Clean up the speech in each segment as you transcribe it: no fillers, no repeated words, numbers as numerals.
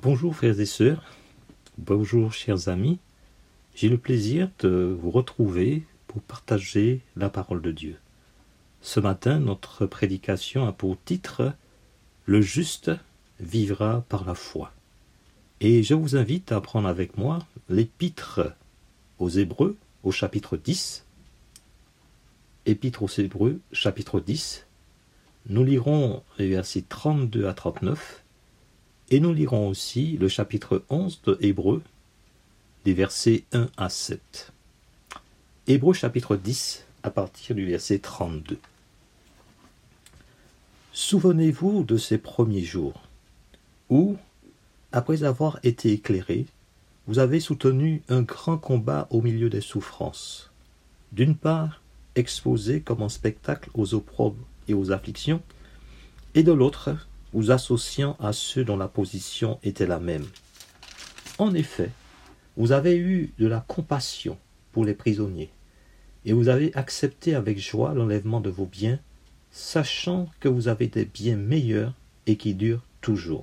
Bonjour frères et sœurs, bonjour chers amis. J'ai le plaisir de vous retrouver pour partager la parole de Dieu. Ce matin, notre prédication a pour titre « Le juste vivra par la foi ». Et je vous invite à prendre avec moi l'épître aux Hébreux au chapitre 10. Épître aux Hébreux, chapitre 10. Nous lirons les versets 32 à 39 et nous lirons aussi le chapitre 11 de Hébreux, des versets 1 à 7. Hébreux chapitre 10 à partir du verset 32. Souvenez-vous de ces premiers jours où, après avoir été éclairés, vous avez soutenu un grand combat au milieu des souffrances. D'une part, exposés comme en spectacle aux opprobres et aux afflictions, et de l'autre, vous associant à ceux dont la position était la même. En effet, vous avez eu de la compassion pour les prisonniers, et vous avez accepté avec joie l'enlèvement de vos biens, sachant que vous avez des biens meilleurs et qui durent toujours.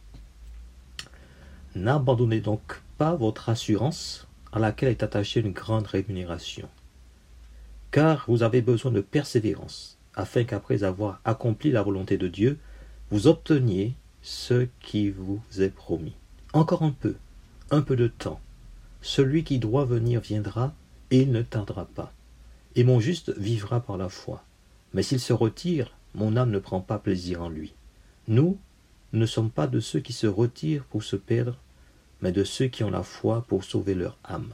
N'abandonnez donc pas votre assurance à laquelle est attachée une grande rémunération, car vous avez besoin de persévérance, afin qu'après avoir accompli la volonté de Dieu, vous obteniez ce qui vous est promis. Encore un peu de temps. Celui qui doit venir viendra, et il ne tardera pas. Et mon juste vivra par la foi. Mais s'il se retire, mon âme ne prend pas plaisir en lui. Nous ne sommes pas de ceux qui se retirent pour se perdre, mais de ceux qui ont la foi pour sauver leur âme.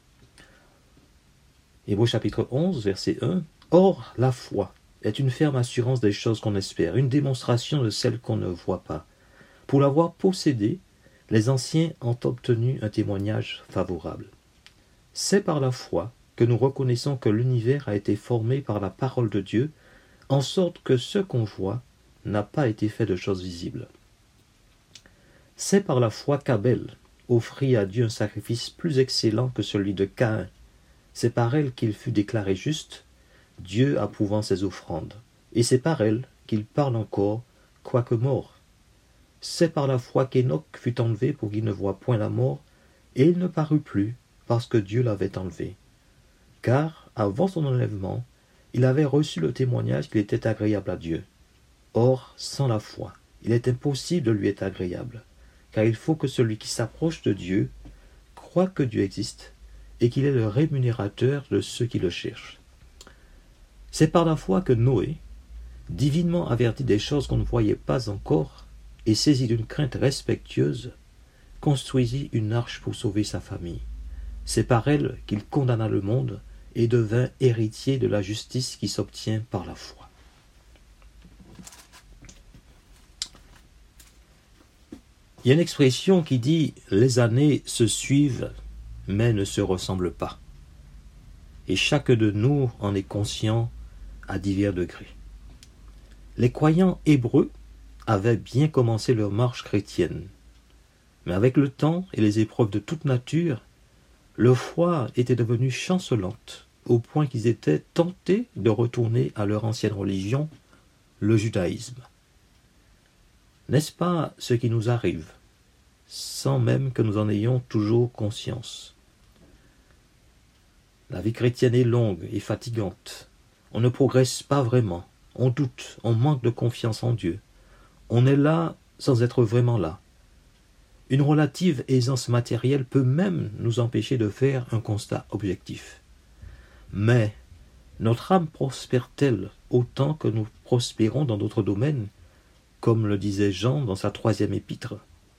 Hébreux chapitre 11, verset 1. Or, la foi est une ferme assurance des choses qu'on espère, une démonstration de celles qu'on ne voit pas. Pour l'avoir possédée, les anciens ont obtenu un témoignage favorable. C'est par la foi que nous reconnaissons que l'univers a été formé par la parole de Dieu, en sorte que ce qu'on voit n'a pas été fait de choses visibles. C'est par la foi qu'Abel offrit à Dieu un sacrifice plus excellent que celui de Caïn. C'est par elle qu'il fut déclaré juste, Dieu approuvant ses offrandes, et c'est par elle qu'il parle encore, quoique mort. C'est par la foi qu'Enoch fut enlevé pour qu'il ne voie point la mort, et il ne parut plus, parce que Dieu l'avait enlevé. Car, avant son enlèvement, il avait reçu le témoignage qu'il était agréable à Dieu. Or, sans la foi, il est impossible de lui être agréable, car il faut que celui qui s'approche de Dieu croie que Dieu existe, et qu'il est le rémunérateur de ceux qui le cherchent. C'est par la foi que Noé, divinement averti des choses qu'on ne voyait pas encore, et saisi d'une crainte respectueuse, construisit une arche pour sauver sa famille. C'est par elle qu'il condamna le monde et devint héritier de la justice qui s'obtient par la foi. Il y a une expression qui dit « les années se suivent mais ne se ressemblent pas ». Et chaque de nous en est conscient à divers degrés. Les croyants hébreux avaient bien commencé leur marche chrétienne, mais avec le temps et les épreuves de toute nature, leur foi était devenue chancelante, au point qu'ils étaient tentés de retourner à leur ancienne religion, le judaïsme. N'est-ce pas ce qui nous arrive, sans même que nous en ayons toujours conscience? La vie chrétienne est longue et fatigante. On ne progresse pas vraiment. On doute, on manque de confiance en Dieu. On est là sans être vraiment là. Une relative aisance matérielle peut même nous empêcher de faire un constat objectif. Mais notre âme prospère-t-elle autant que nous prospérons dans d'autres domaines, comme le disait Jean dans sa 3e épître?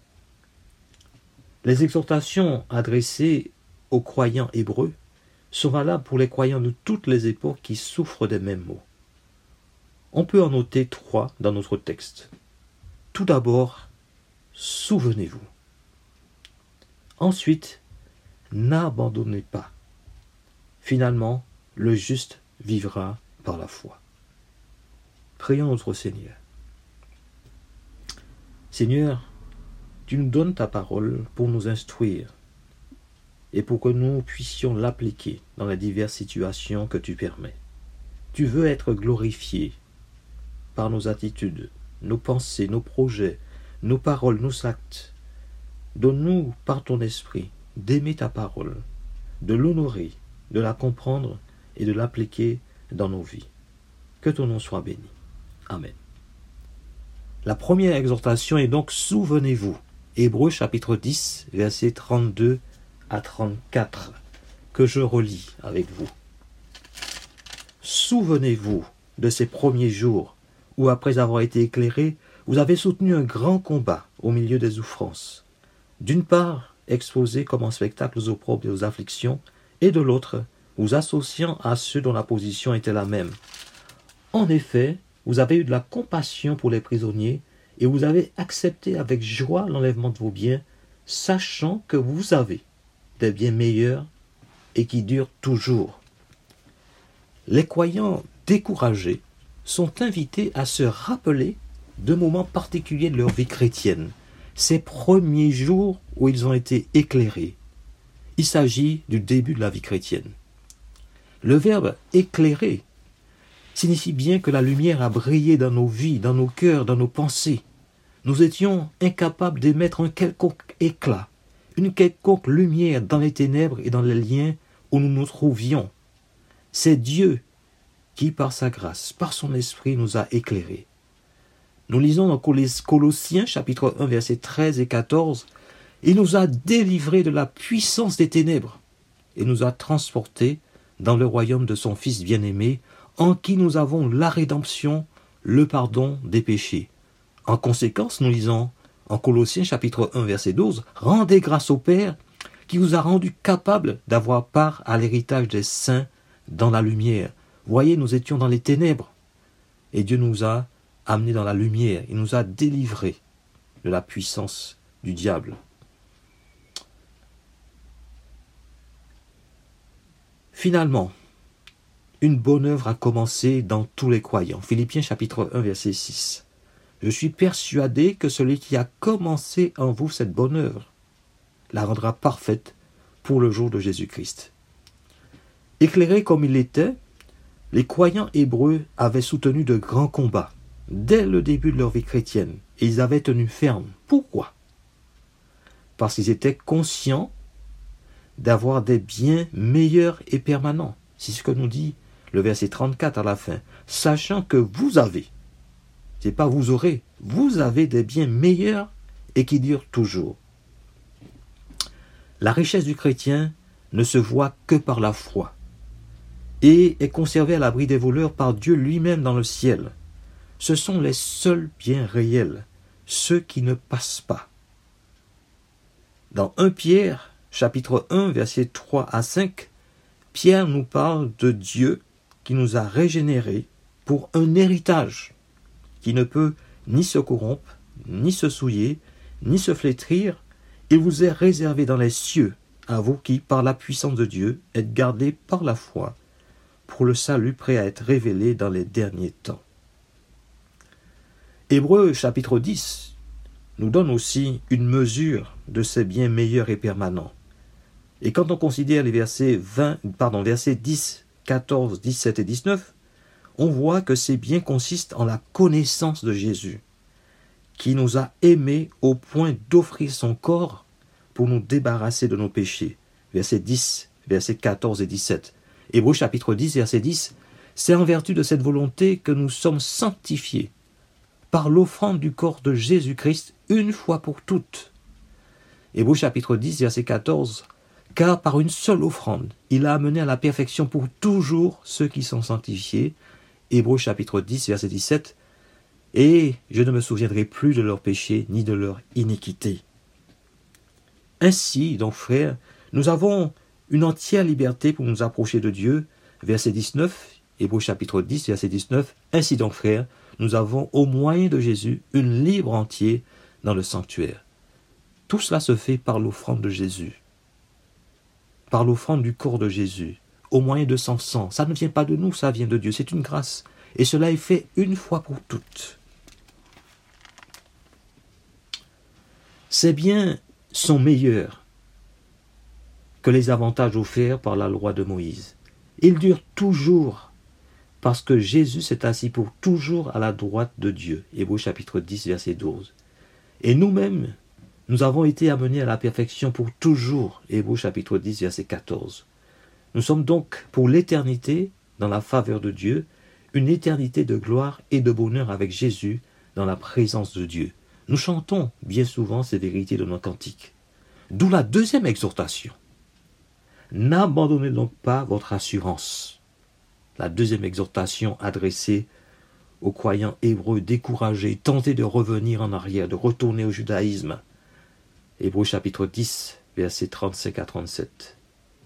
Les exhortations adressées aux croyants hébreux sont valables pour les croyants de toutes les époques qui souffrent des mêmes maux. On peut en noter 3 dans notre texte. Tout d'abord, souvenez-vous. Ensuite, n'abandonnez pas. Finalement, le juste vivra par la foi. Prions notre Seigneur. Seigneur, tu nous donnes ta parole pour nous instruire et pour que nous puissions l'appliquer dans les diverses situations que tu permets. Tu veux être glorifié par nos attitudes, nos pensées, nos projets, nos paroles, nos actes. donne-nous par ton esprit d'aimer ta parole, de l'honorer, de la comprendre et de l'appliquer dans nos vies. Que ton nom soit béni. Amen. La première exhortation est donc souvenez-vous. Hébreux chapitre 10, versets 32 à 34, que je relis avec vous. Souvenez-vous de ces premiers jours où, après avoir été éclairés, vous avez soutenu un grand combat au milieu des souffrances. D'une part, exposés comme en spectacle aux opprobes et aux afflictions, et de l'autre, vous associant à ceux dont la position était la même. En effet, vous avez eu de la compassion pour les prisonniers, et vous avez accepté avec joie l'enlèvement de vos biens, sachant que vous avez des biens meilleurs et qui durent toujours. Les croyants découragés sont invités à se rappeler de moments particuliers de leur vie chrétienne, ces premiers jours où ils ont été éclairés. Il s'agit du début de la vie chrétienne. Le verbe « éclairer » signifie bien que la lumière a brillé dans nos vies, dans nos cœurs, dans nos pensées. Nous étions incapables d'émettre un quelconque éclat, une quelconque lumière dans les ténèbres et dans les liens où nous nous trouvions. C'est Dieu qui, par sa grâce, par son esprit, nous a éclairés. Nous lisons dans Colossiens, chapitre 1, versets 13 et 14, « Il nous a délivrés de la puissance des ténèbres et nous a transportés dans le royaume de son Fils bien-aimé, en qui nous avons la rédemption, le pardon des péchés. » En conséquence, nous lisons en Colossiens, chapitre 1, verset 12, « Rendez grâce au Père qui vous a rendus capables d'avoir part à l'héritage des saints dans la lumière. » Voyez, nous étions dans les ténèbres et Dieu nous a amenés dans la lumière. Il nous a délivrés de la puissance du diable. Finalement, une bonne œuvre a commencé dans tous les croyants. Philippiens chapitre 1, verset 6. Je suis persuadé que celui qui a commencé en vous cette bonne œuvre la rendra parfaite pour le jour de Jésus-Christ. Éclairés comme il était, les croyants hébreux avaient soutenu de grands combats dès le début de leur vie chrétienne et ils avaient tenu ferme. Pourquoi ? Parce qu'ils étaient conscients d'avoir des biens meilleurs et permanents. C'est ce que nous dit le verset 34 à la fin. Sachant que vous avez, c'est pas vous aurez, vous avez des biens meilleurs et qui durent toujours. La richesse du chrétien ne se voit que par la foi et est conservée à l'abri des voleurs par Dieu lui-même dans le ciel. Ce sont les seuls biens réels, ceux qui ne passent pas. Dans 1 Pierre, chapitre 1, versets 3 à 5, Pierre nous parle de Dieu qui nous a régénérés pour un héritage qui ne peut ni se corrompre, ni se souiller, ni se flétrir. Il vous est réservé dans les cieux, à vous qui, par la puissance de Dieu, êtes gardés par la foi pour le salut prêt à être révélé dans les derniers temps. Hébreux chapitre 10 nous donne aussi une mesure de ces biens meilleurs et permanents. Et quand on considère les versets 10, 14, 17 et 19, on voit que ces biens consistent en la connaissance de Jésus, qui nous a aimés au point d'offrir son corps pour nous débarrasser de nos péchés. Versets 10, versets 14 et 17. Hébreux chapitre 10, verset 10, c'est en vertu de cette volonté que nous sommes sanctifiés par l'offrande du corps de Jésus-Christ une fois pour toutes. Hébreux chapitre 10, verset 14, car par une seule offrande, il a amené à la perfection pour toujours ceux qui sont sanctifiés. Hébreux chapitre 10, verset 17, et je ne me souviendrai plus de leurs péchés ni de leur iniquité. Ainsi, donc frères, nous avons une entière liberté pour nous approcher de Dieu. Verset 19, Hébreux chapitre 10, verset 19, ainsi donc frères, nous avons au moyen de Jésus une libre entière dans le sanctuaire. Tout cela se fait par l'offrande de Jésus, par l'offrande du corps de Jésus, au moyen de son sang. Ça ne vient pas de nous, ça vient de Dieu, c'est une grâce. Et cela est fait une fois pour toutes. Ces biens sont meilleurs que les avantages offerts par la loi de Moïse. Ils durent toujours, parce que Jésus s'est assis pour toujours à la droite de Dieu. Hébreux chapitre 10, verset 12. Et nous-mêmes, Nous avons été amenés à la perfection pour toujours. Hébreux chapitre 10, verset 14. Nous sommes donc pour l'éternité dans la faveur de Dieu, une éternité de gloire et de bonheur avec Jésus dans la présence de Dieu. Nous chantons bien souvent ces vérités de nos cantiques. D'où la deuxième exhortation. N'abandonnez donc pas votre assurance. La deuxième exhortation adressée aux croyants hébreux découragés, tentés de revenir en arrière, de retourner au judaïsme. Hébreux chapitre 10, versets 35 à 37.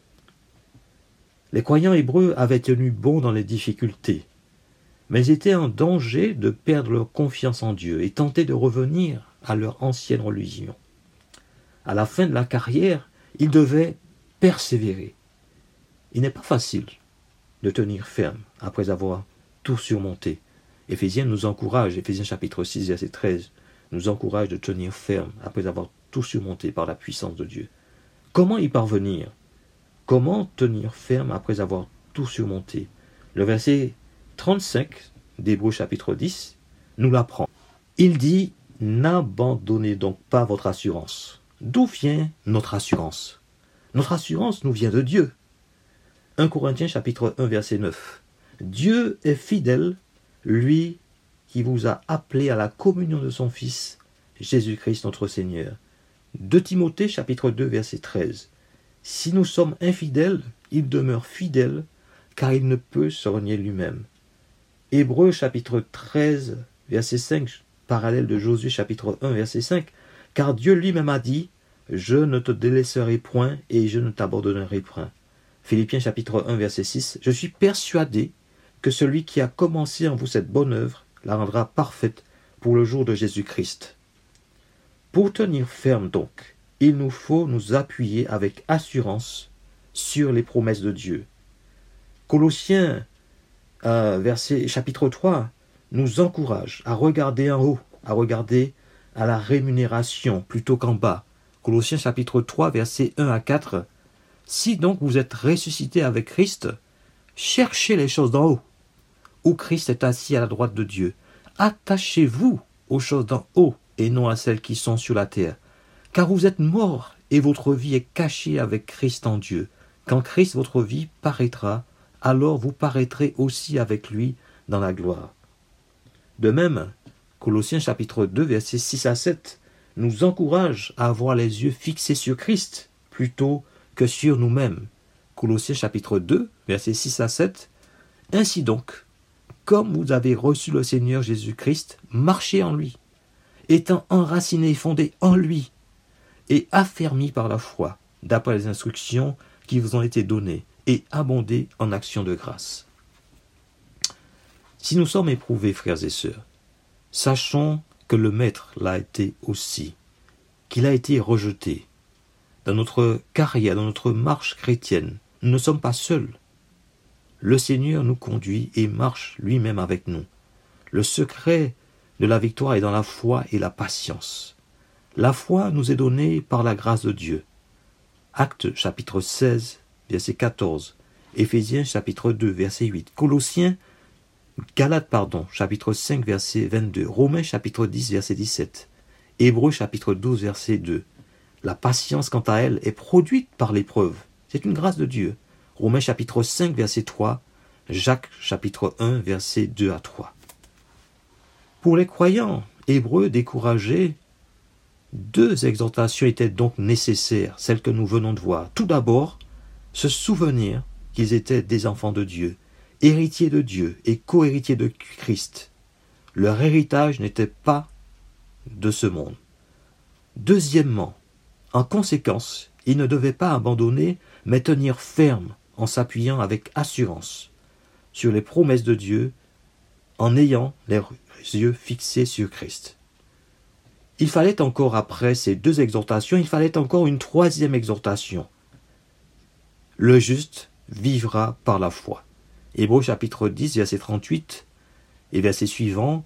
Les croyants hébreux avaient tenu bon dans les difficultés, mais ils étaient en danger de perdre leur confiance en Dieu et tenter de revenir à leur ancienne religion. À la fin de la carrière, ils devaient persévérer. Il n'est pas facile de tenir ferme après avoir tout surmonté. Éphésiens nous encourage, Éphésiens chapitre 6, verset 13, nous encourage de tenir ferme après avoir tout surmonté par la puissance de Dieu. Comment y parvenir? Comment tenir ferme après avoir tout surmonté? Le verset 35 d'Hébreux chapitre 10 nous l'apprend. Il dit « N'abandonnez donc pas votre assurance ». D'où vient notre assurance? Notre assurance nous vient de Dieu. 1 Corinthiens chapitre 1 verset 9. Dieu est fidèle, lui qui vous a appelé à la communion de son Fils, Jésus-Christ notre Seigneur. 2 Timothée chapitre 2 verset 13. Si nous sommes infidèles, il demeure fidèle, car il ne peut se renier lui-même. Hébreux chapitre 13 verset 5, parallèle de Josué chapitre 1 verset 5. Car Dieu lui-même a dit, je ne te délaisserai point et je ne t'abandonnerai point. Philippiens chapitre 1 verset 6. Je suis persuadé que celui qui a commencé en vous cette bonne œuvre la rendra parfaite pour le jour de Jésus-Christ. Pour tenir ferme donc, il nous faut nous appuyer avec assurance sur les promesses de Dieu. Colossiens chapitre 3 nous encourage à regarder en haut, à regarder à la rémunération plutôt qu'en bas. Colossiens chapitre 3 versets 1 à 4. Si donc vous êtes ressuscités avec Christ, cherchez les choses d'en haut, où Christ est assis à la droite de Dieu. Attachez-vous aux choses d'en haut et non à celles qui sont sur la terre. Car vous êtes morts et votre vie est cachée avec Christ en Dieu. Quand Christ, votre vie, paraîtra, alors vous paraîtrez aussi avec lui dans la gloire. De même, Colossiens chapitre 2, versets 6 à 7, nous encourage à avoir les yeux fixés sur Christ plutôt que sur nous-mêmes. Colossiens chapitre 2, versets 6 à 7. Ainsi donc, comme vous avez reçu le Seigneur Jésus-Christ, marchez en lui, étant enracinés et fondés en lui, et affermis par la foi, d'après les instructions qui vous ont été données, et abondez en actions de grâce. Si nous sommes éprouvés, frères et sœurs, sachons que le Maître l'a été aussi, qu'il a été rejeté. Dans notre carrière, dans notre marche chrétienne, nous ne sommes pas seuls. Le Seigneur nous conduit et marche lui-même avec nous. Le secret de la victoire est dans la foi et la patience. La foi nous est donnée par la grâce de Dieu. Actes chapitre 16, verset 14. Éphésiens chapitre 2, verset 8. Galates, chapitre 5, verset 22. Romains, chapitre 10, verset 17. Hébreux, chapitre 12, verset 2. La patience, quant à elle, est produite par l'épreuve. C'est une grâce de Dieu. Romains, chapitre 5, verset 3. Jacques, chapitre 1, verset 2 à 3. Pour les croyants hébreux découragés, deux exhortations étaient donc nécessaires, celles que nous venons de voir. Tout d'abord, se souvenir qu'ils étaient des enfants de Dieu, héritiers de Dieu et co-héritiers de Christ. Leur héritage n'était pas de ce monde. Deuxièmement, en conséquence, ils ne devaient pas abandonner, mais tenir ferme en s'appuyant avec assurance sur les promesses de Dieu, en ayant les yeux fixés sur Christ. Il fallait encore, après ces deux exhortations, il fallait encore une troisième exhortation. Le juste vivra par la foi. Hébreux chapitre 10, verset 38 et verset suivant,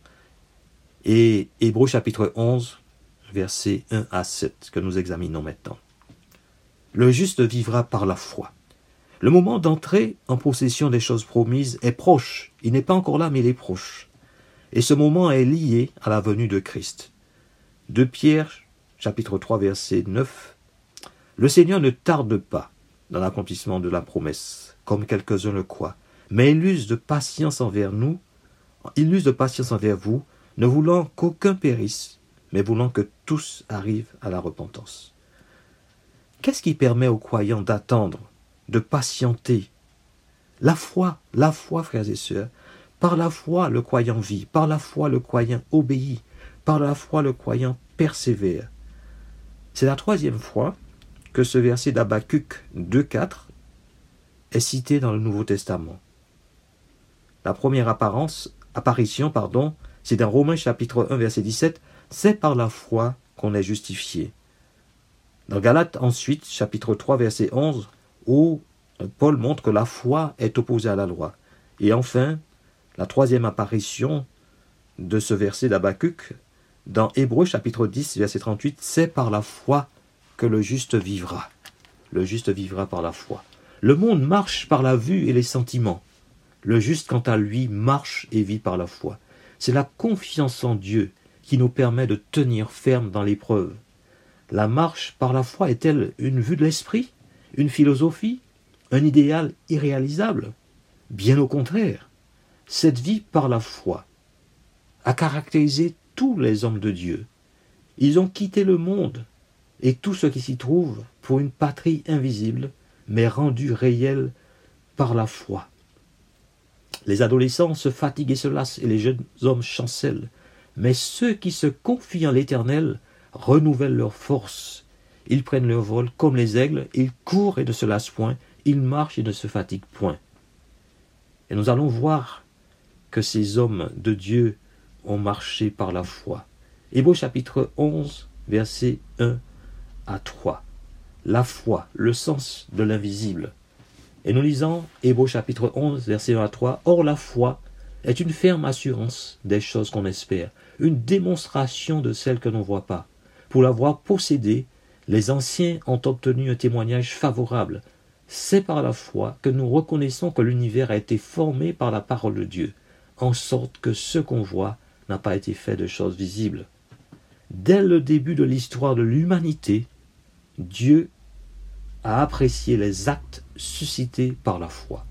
et Hébreux chapitre 11, versets 1 à 7, que nous examinons maintenant. Le juste vivra par la foi. Le moment d'entrer en possession des choses promises est proche. Il n'est pas encore là, mais il est proche. Et ce moment est lié à la venue de Christ. 2 Pierre, chapitre 3, verset 9. Le Seigneur ne tarde pas dans l'accomplissement de la promesse, comme quelques-uns le croient, mais il use de patience envers vous, ne voulant qu'aucun périsse, mais voulant que tous arrivent à la repentance. Qu'est-ce qui permet aux croyants d'attendre, de patienter? La foi, frères et sœurs. Par la foi, le croyant vit. Par la foi, le croyant obéit. Par la foi, le croyant persévère. C'est la troisième fois que ce verset d'Habakkuk 2,4 est cité dans le Nouveau Testament. La première apparition, c'est dans Romains chapitre 1, verset 17. C'est par la foi qu'on est justifié. Dans Galates, ensuite, chapitre 3, verset 11, où Paul montre que la foi est opposée à la loi. Et enfin, la troisième apparition de ce verset d'Habakkuk, dans Hébreux, chapitre 10, verset 38, c'est par la foi que le juste vivra. Le juste vivra par la foi. Le monde marche par la vue et les sentiments. Le juste, quant à lui, marche et vit par la foi. C'est la confiance en Dieu qui nous permet de tenir ferme dans l'épreuve. La marche par la foi est-elle une vue de l'esprit, une philosophie, un idéal irréalisable? Bien au contraire, cette vie par la foi a caractérisé tous les hommes de Dieu. Ils ont quitté le monde et tout ce qui s'y trouve pour une patrie invisible, mais rendue réelle par la foi. Les adolescents se fatiguent et se lassent, et les jeunes hommes chancellent. Mais ceux qui se confient en l'Éternel renouvellent leurs forces. Ils prennent leur vol comme les aigles, ils courent et ne se lassent point, ils marchent et ne se fatiguent point. Et nous allons voir que ces hommes de Dieu ont marché par la foi. Hébreux chapitre 11, versets 1 à 3. La foi, le sens de l'invisible. Et nous lisons Hébreux chapitre 11, versets 1 à 3. Or la foi est une ferme assurance des choses qu'on espère, une démonstration de celles que l'on ne voit pas. Pour l'avoir possédée, les anciens ont obtenu un témoignage favorable. C'est par la foi que nous reconnaissons que l'univers a été formé par la parole de Dieu, en sorte que ce qu'on voit n'a pas été fait de choses visibles. Dès le début de l'histoire de l'humanité, Dieu a apprécié les actes suscités par la foi.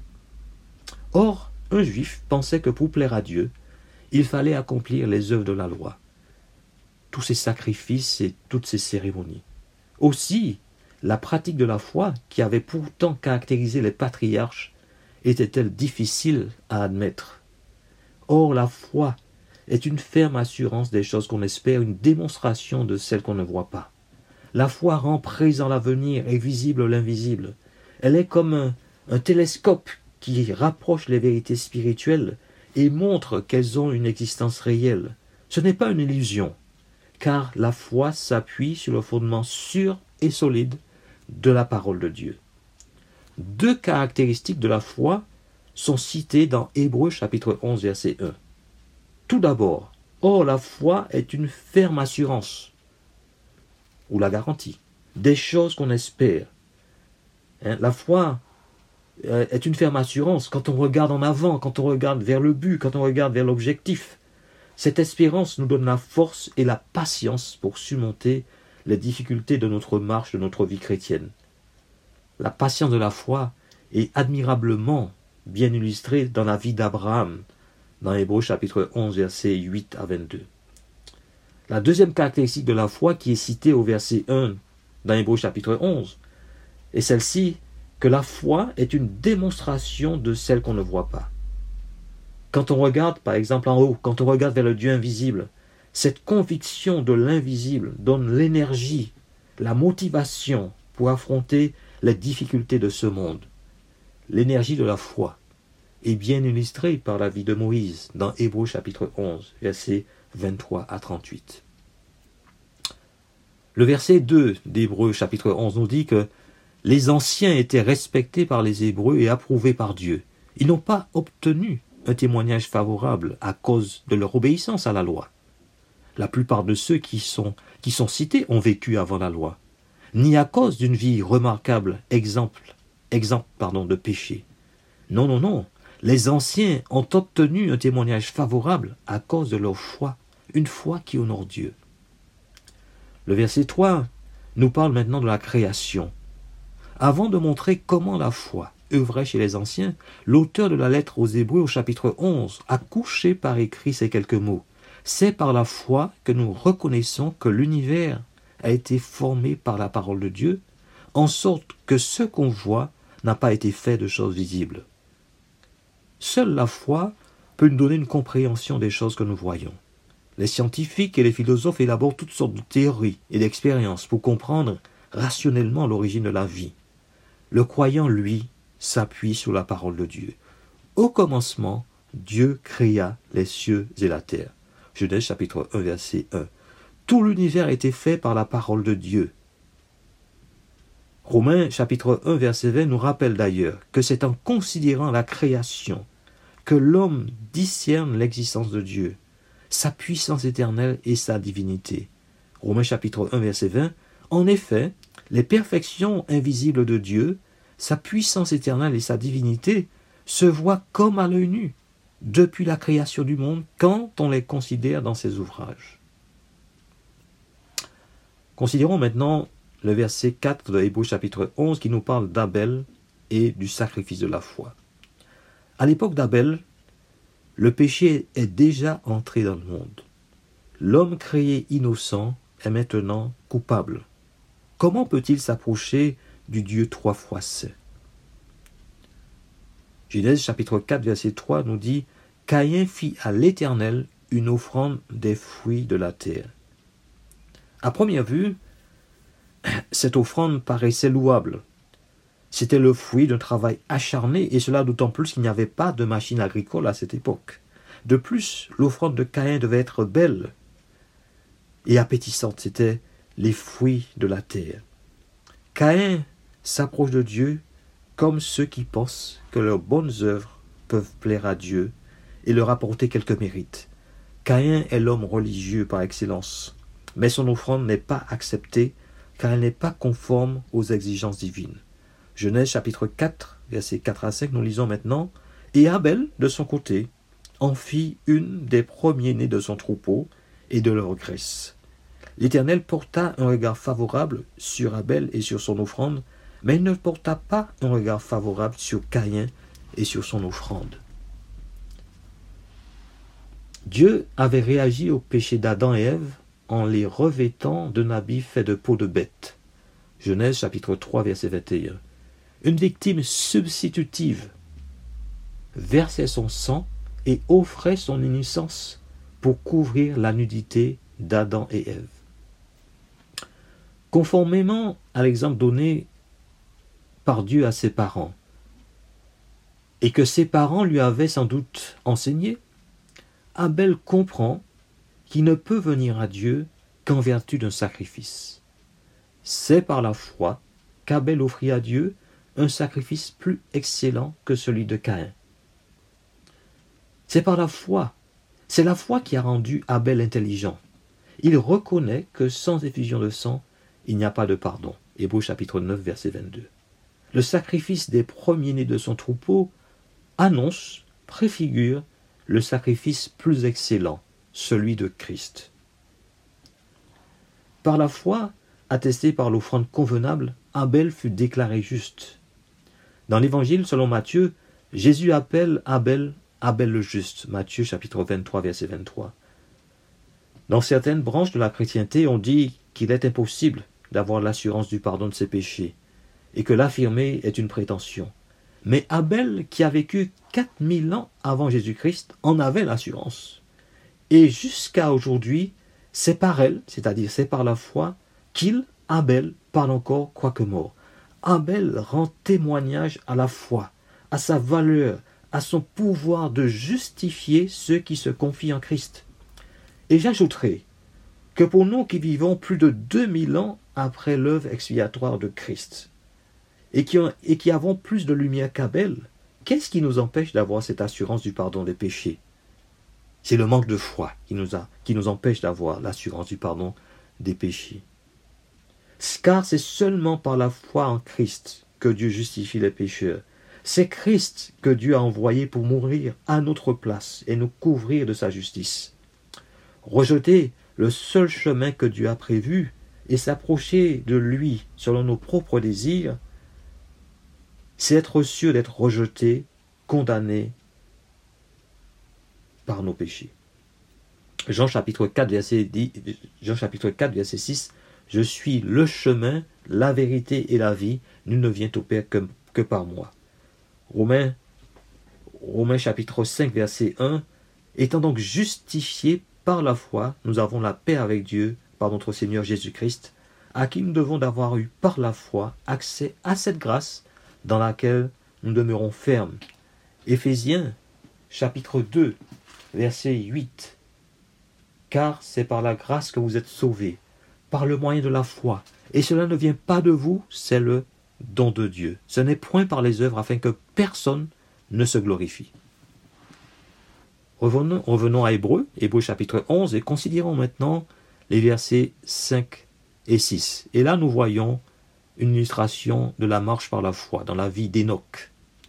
Or, un juif pensait que pour plaire à Dieu, il fallait accomplir les œuvres de la loi, tous ces sacrifices et toutes ces cérémonies. Aussi, la pratique de la foi, qui avait pourtant caractérisé les patriarches, était-elle difficile à admettre. Or, la foi est une ferme assurance des choses qu'on espère, une démonstration de celles qu'on ne voit pas. La foi rend présent l'avenir et visible l'invisible. Elle est comme un télescope qui rapproche les vérités spirituelles et montre qu'elles ont une existence réelle. Ce n'est pas une illusion, car la foi s'appuie sur le fondement sûr et solide de la parole de Dieu. Deux caractéristiques de la foi sont citées dans Hébreux chapitre 11, verset 1. Tout d'abord, or la foi est une ferme assurance, ou la garantie, des choses qu'on espère. La foi est une ferme assurance quand on regarde en avant, quand on regarde vers le but, quand on regarde vers l'objectif. Cette espérance nous donne la force et la patience pour surmonter les difficultés de notre marche, de notre vie chrétienne. La patience de la foi est admirablement bien illustrée dans la vie d'Abraham, dans Hébreux chapitre 11, versets 8 à 22. La deuxième caractéristique de la foi qui est citée au verset 1 dans Hébreux chapitre 11 est celle-ci, que la foi est une démonstration de celle qu'on ne voit pas. Quand on regarde par exemple en haut, quand on regarde vers le Dieu invisible, cette conviction de l'invisible donne l'énergie, la motivation pour affronter les difficultés de ce monde. L'énergie de la foi est bien illustrée par la vie de Moïse dans Hébreux chapitre 11, versets 23 à 38. Le verset 2 d'Hébreux chapitre 11 nous dit que les anciens étaient respectés par les Hébreux et approuvés par Dieu. Ils n'ont pas obtenu un témoignage favorable à cause de leur obéissance à la loi. La plupart de ceux qui sont cités ont vécu avant la loi, ni à cause d'une vie remarquable, exempte de péché. Non. Les anciens ont obtenu un témoignage favorable à cause de leur foi, une foi qui honore Dieu. Le verset 3 nous parle maintenant de la création. Avant de montrer comment la foi œuvrait chez les anciens, l'auteur de la lettre aux Hébreux au chapitre 11 a couché par écrit ces quelques mots. C'est par la foi que nous reconnaissons que l'univers a été formé par la parole de Dieu, en sorte que ce qu'on voit n'a pas été fait de choses visibles. Seule la foi peut nous donner une compréhension des choses que nous voyons. Les scientifiques et les philosophes élaborent toutes sortes de théories et d'expériences pour comprendre rationnellement l'origine de la vie. Le croyant, lui, s'appuie sur la parole de Dieu. Au commencement, Dieu créa les cieux et la terre. Genèse chapitre 1, verset 1. Tout l'univers a été fait par la parole de Dieu. Romains chapitre 1, verset 20 nous rappelle d'ailleurs que c'est en considérant la création que l'homme discerne l'existence de Dieu, sa puissance éternelle et sa divinité. Romains chapitre 1, verset 20. En effet, les perfections invisibles de Dieu, sa puissance éternelle et sa divinité se voient comme à l'œil nu depuis la création du monde quand on les considère dans ses ouvrages. Considérons maintenant le verset 4 de Hébreux chapitre 11 qui nous parle d'Abel et du sacrifice de la foi. À l'époque d'Abel, le péché est déjà entré dans le monde. L'homme créé innocent est maintenant coupable. Comment peut-il s'approcher du Dieu 3 fois saint? Genèse chapitre 4 verset 3 nous dit « Caïn fit à l'Éternel une offrande des fruits de la terre. » À première vue, cette offrande paraissait louable. C'était le fruit d'un travail acharné, et cela d'autant plus qu'il n'y avait pas de machine agricole à cette époque. De plus, l'offrande de Caïn devait être belle et appétissante. C'était les fruits de la terre. Caïn s'approche de Dieu comme ceux qui pensent que leurs bonnes œuvres peuvent plaire à Dieu et leur apporter quelques mérites. Caïn est l'homme religieux par excellence, mais son offrande n'est pas acceptée car elle n'est pas conforme aux exigences divines. Genèse chapitre 4, versets 4 à 5, nous lisons maintenant « Et Abel, de son côté, en fit une des premiers-nés de son troupeau et de leur graisse. L'Éternel porta un regard favorable sur Abel et sur son offrande, mais il ne porta pas un regard favorable sur Caïn et sur son offrande. » Dieu avait réagi au péché d'Adam et Ève en les revêtant d'un habit fait de peau de bête. Genèse chapitre 3, verset 21. Une victime substitutive versait son sang et offrait son innocence pour couvrir la nudité d'Adam et Ève. Conformément à l'exemple donné par Dieu à ses parents, et que ses parents lui avaient sans doute enseigné, Abel comprend qu'il ne peut venir à Dieu qu'en vertu d'un sacrifice. C'est par la foi qu'Abel offrit à Dieu un sacrifice plus excellent que celui de Caïn. C'est par la foi. C'est la foi qui a rendu Abel intelligent. Il reconnaît que sans effusion de sang, il n'y a pas de pardon. Hébreux chapitre 9, verset 22. Le sacrifice des premiers-nés de son troupeau annonce, préfigure le sacrifice plus excellent, celui de Christ. Par la foi, attestée par l'offrande convenable, Abel fut déclaré juste. Dans l'évangile selon Matthieu, Jésus appelle Abel le juste. Matthieu chapitre 23, verset 23. Dans certaines branches de la chrétienté, on dit qu'il est impossible d'avoir l'assurance du pardon de ses péchés et que l'affirmer est une prétention. Mais Abel, qui a vécu 4000 ans avant Jésus-Christ, en avait l'assurance. Et jusqu'à aujourd'hui, c'est par elle, c'est-à-dire c'est par la foi, qu'il, Abel, parle encore quoique mort. Abel rend témoignage à la foi, à sa valeur, à son pouvoir de justifier ceux qui se confient en Christ. Et j'ajouterai que pour nous qui vivons plus de 2000 ans après l'œuvre expiatoire de Christ, et qui avons plus de lumière qu'Abel, qu'est-ce qui nous empêche d'avoir cette assurance du pardon des péchés? C'est le manque de foi qui nous empêche d'avoir l'assurance du pardon des péchés. Car c'est seulement par la foi en Christ que Dieu justifie les pécheurs. C'est Christ que Dieu a envoyé pour mourir à notre place et nous couvrir de sa justice. Rejeter le seul chemin que Dieu a prévu, et s'approcher de lui selon nos propres désirs, c'est être sûr d'être rejeté, condamné par nos péchés. Jean chapitre 4, verset 4, verset 6, « Je suis le chemin, la vérité et la vie, nul ne vient au Père que par moi. » Romains chapitre 5, verset 1, « Étant donc justifiés par la foi, nous avons la paix avec Dieu par notre Seigneur Jésus-Christ, à qui nous devons d'avoir eu par la foi accès à cette grâce dans laquelle nous demeurons fermes. » Éphésiens chapitre 2, verset 8, « Car c'est par la grâce que vous êtes sauvés, par le moyen de la foi, et cela ne vient pas de vous, c'est le don de Dieu. Ce n'est point par les œuvres afin que personne ne se glorifie. » Revenons à Hébreux chapitre 11, et considérons maintenant les versets 5 et 6. Et là, nous voyons une illustration de la marche par la foi dans la vie d'Hénoch.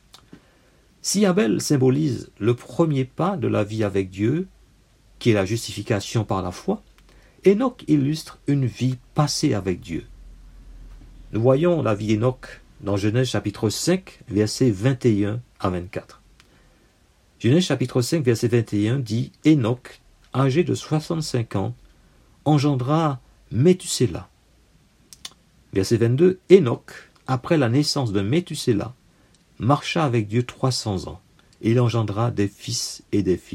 Si Abel symbolise le premier pas de la vie avec Dieu, qui est la justification par la foi, Hénoch illustre une vie passée avec Dieu. Nous voyons la vie d'Hénoch dans Genèse chapitre 5, versets 21 à 24. Genèse chapitre 5, verset 21 dit « Hénoch, âgé de 65 ans, engendra Méthusélah. » Verset 22, « Hénoch, après la naissance de Méthusélah, marcha avec Dieu 300 ans, et il engendra des fils et des filles. »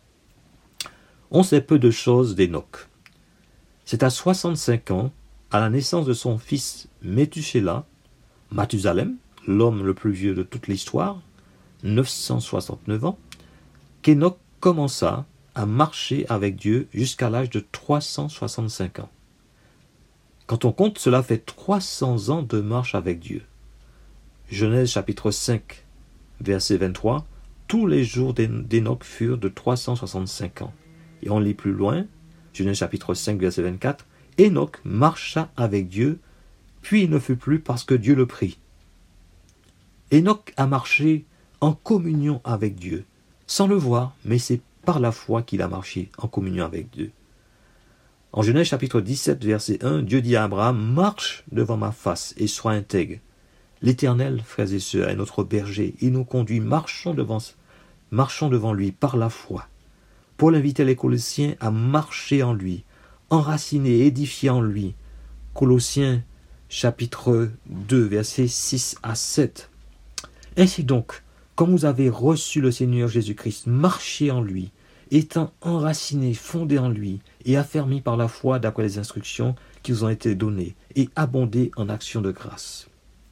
On sait peu de choses d'Hénoch. C'est à 65 ans, à la naissance de son fils Méthusélah, Mathusalem, l'homme le plus vieux de toute l'histoire, 969 ans, qu'Hénoch commença à marcher avec Dieu jusqu'à l'âge de 365 ans. Quand on compte, cela fait 300 ans de marche avec Dieu. Genèse chapitre 5, verset 23, « Tous les jours d'Hénoch furent de 365 ans. » Et on lit plus loin, Genèse chapitre 5, verset 24, « Hénoch marcha avec Dieu, puis il ne fut plus parce que Dieu le prit. » Hénoch a marché en communion avec Dieu, sans le voir, mais c'est par la foi qu'il a marché en communion avec Dieu. En Genèse chapitre 17, verset 1, Dieu dit à Abraham, « Marche devant ma face et sois intègre. » L'Éternel, frères et sœurs, est notre berger. Il nous conduit, marchons devant lui par la foi. Paul invitait les Colossiens à marcher en lui, enracinés, édifiés en lui. Colossiens chapitre 2, versets 6 à 7. Ainsi donc, comme vous avez reçu le Seigneur Jésus-Christ, marchez en lui, étant enracinés, fondés en lui, et affermis par la foi d'après les instructions qui vous ont été données, et abondez en actions de grâce.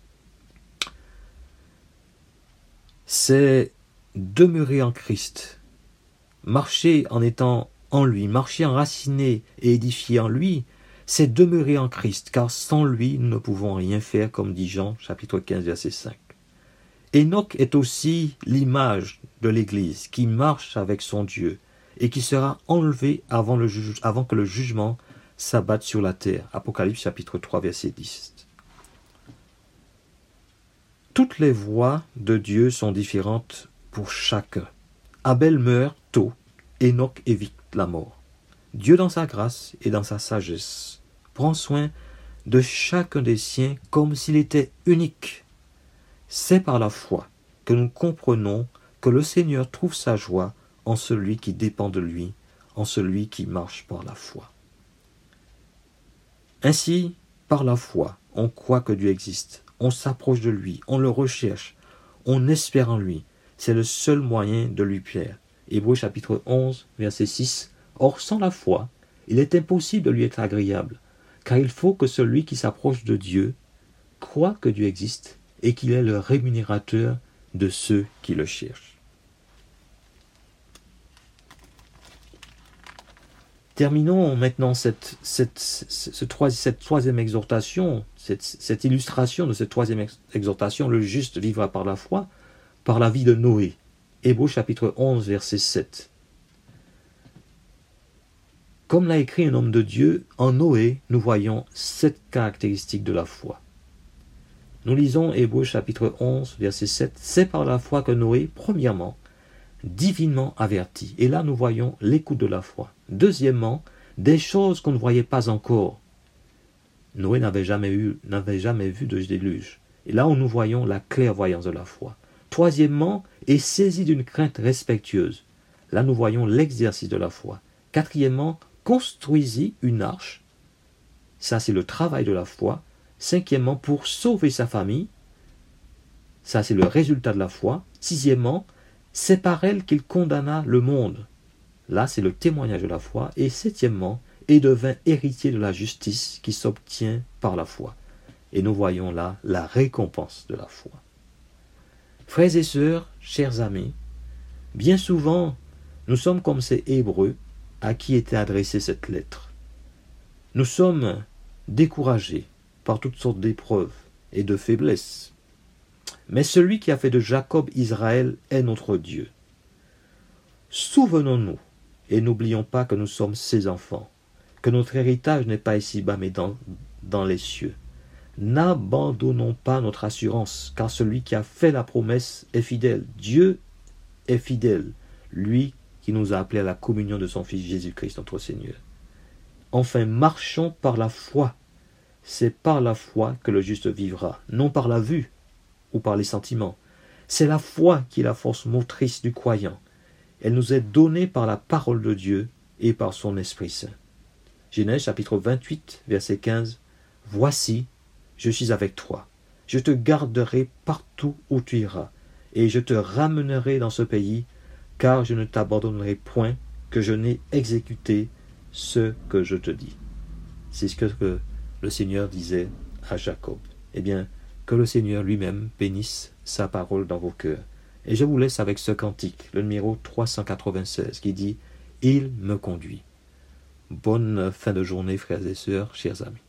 C'est demeurer en Christ, marcher en étant en lui, marcher enraciné et édifié en lui, c'est demeurer en Christ, car sans lui, nous ne pouvons rien faire, comme dit Jean, chapitre 15, verset 5. Hénoch est aussi l'image de l'Église qui marche avec son Dieu et qui sera enlevé avant que le jugement s'abatte sur la terre. Apocalypse chapitre 3, verset 10. Toutes les voies de Dieu sont différentes pour chacun. Abel meurt tôt, Hénoch évite la mort. Dieu, dans sa grâce et dans sa sagesse, prend soin de chacun des siens comme s'il était unique. C'est par la foi que nous comprenons que le Seigneur trouve sa joie en celui qui dépend de lui, en celui qui marche par la foi. Ainsi, par la foi, on croit que Dieu existe, on s'approche de lui, on le recherche, on espère en lui. C'est le seul moyen de lui plaire. Hébreux chapitre 11, verset 6. Or, sans la foi, il est impossible de lui être agréable, car il faut que celui qui s'approche de Dieu croit que Dieu existe et qu'il est le rémunérateur de ceux qui le cherchent. Terminons maintenant cette troisième exhortation, cette illustration de cette troisième exhortation, le juste vivra par la foi, par la vie de Noé. Hébreux chapitre 11, verset 7. Comme l'a écrit un homme de Dieu, en Noé, nous voyons 7 caractéristiques de la foi. Nous lisons Hébreux chapitre 11, verset 7. C'est par la foi que Noé, premièrement, divinement averti. Et là, nous voyons l'écoute de la foi. Deuxièmement, des choses qu'on ne voyait pas encore. Noé n'avait jamais vu de déluge. Et là où nous voyons la clairvoyance de la foi. Troisièmement, et saisi d'une crainte respectueuse. Là nous voyons l'exercice de la foi. Quatrièmement, construisit une arche. Ça c'est le travail de la foi. Cinquièmement, pour sauver sa famille. Ça c'est le résultat de la foi. Sixièmement, c'est par elle qu'il condamna le monde. Là c'est le témoignage de la foi. Et septièmement, et devint héritier de la justice qui s'obtient par la foi. Et nous voyons là la récompense de la foi. Frères et sœurs, chers amis, bien souvent, nous sommes comme ces Hébreux à qui était adressée cette lettre. Nous sommes découragés par toutes sortes d'épreuves et de faiblesses. Mais celui qui a fait de Jacob Israël est notre Dieu. Souvenons-nous et n'oublions pas que nous sommes ses enfants, que notre héritage n'est pas ici-bas mais dans les cieux. N'abandonnons pas notre assurance, car celui qui a fait la promesse est fidèle. Dieu est fidèle, lui qui nous a appelés à la communion de son Fils Jésus-Christ, notre Seigneur. Enfin, marchons par la foi. C'est par la foi que le juste vivra, non par la vue ou par les sentiments. C'est la foi qui est la force motrice du croyant. Elle nous est donnée par la parole de Dieu et par son Esprit Saint. Genèse chapitre 28, verset 15. « Voici, je suis avec toi. Je te garderai partout où tu iras, et je te ramènerai dans ce pays, car je ne t'abandonnerai point, que je n'ai exécuté ce que je te dis. » C'est ce que le Seigneur disait à Jacob. Eh bien, que le Seigneur lui-même bénisse sa parole dans vos cœurs. Et je vous laisse avec ce cantique, le numéro 396, qui dit « Il me conduit ». Bonne fin de journée, frères et sœurs, chers amis.